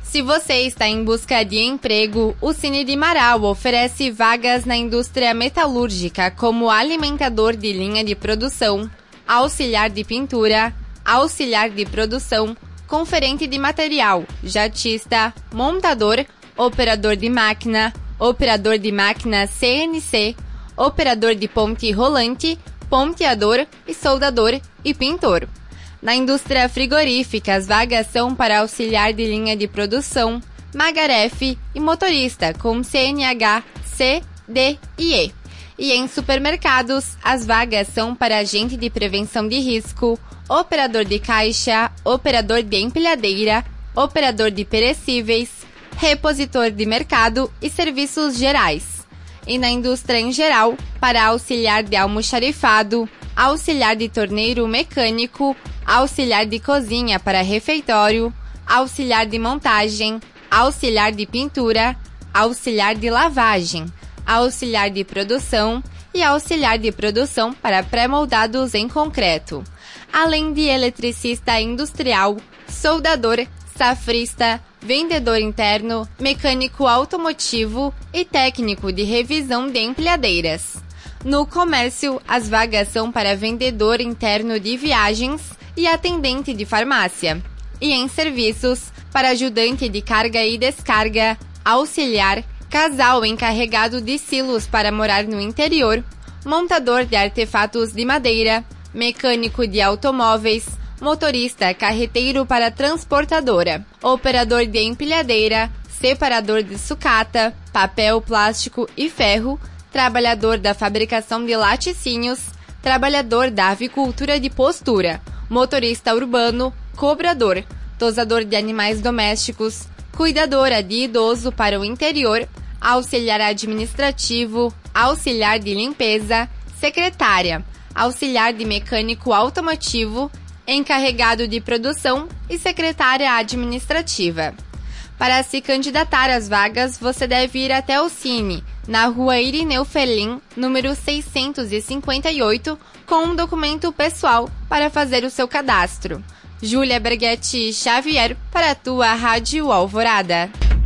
Se você está em busca de emprego, o Cine de Marau oferece vagas na indústria metalúrgica como alimentador de linha de produção, auxiliar de pintura, auxiliar de produção, conferente de material, jatista, montador, operador de máquina CNC, operador de ponte rolante, ponteador e soldador e pintor. Na indústria frigorífica, as vagas são para auxiliar de linha de produção, magarefe e motorista com CNH, C, D e E. E em supermercados, as vagas são para agente de prevenção de risco, operador de caixa, operador de empilhadeira, operador de perecíveis, repositor de mercado e serviços gerais. E na indústria em geral, para auxiliar de almoxarifado, auxiliar de torneiro mecânico, auxiliar de cozinha para refeitório, auxiliar de montagem, auxiliar de pintura, auxiliar de lavagem, auxiliar de produção e auxiliar de produção para pré-moldados em concreto, além de eletricista industrial, soldador, safrista, vendedor interno, mecânico automotivo e técnico de revisão de empilhadeiras. No comércio, as vagas são para vendedor interno de viagens e atendente de farmácia. E em serviços, para ajudante de carga e descarga, auxiliar, casal encarregado de silos para morar no interior, montador de artefatos de madeira, mecânico de automóveis, motorista carreteiro para transportadora, operador de empilhadeira, separador de sucata, papel, plástico e ferro, trabalhador da fabricação de laticínios, trabalhador da avicultura de postura, motorista urbano, cobrador, tosador de animais domésticos, cuidadora de idoso para o interior, auxiliar administrativo, auxiliar de limpeza, secretária, auxiliar de mecânico automotivo, encarregado de produção e secretária administrativa. Para se candidatar às vagas, você deve ir até o Cine, na rua Irineu Ferlin, número 658, com um documento pessoal para fazer o seu cadastro. Júlia Berghetti Xavier, para a tua Rádio Alvorada.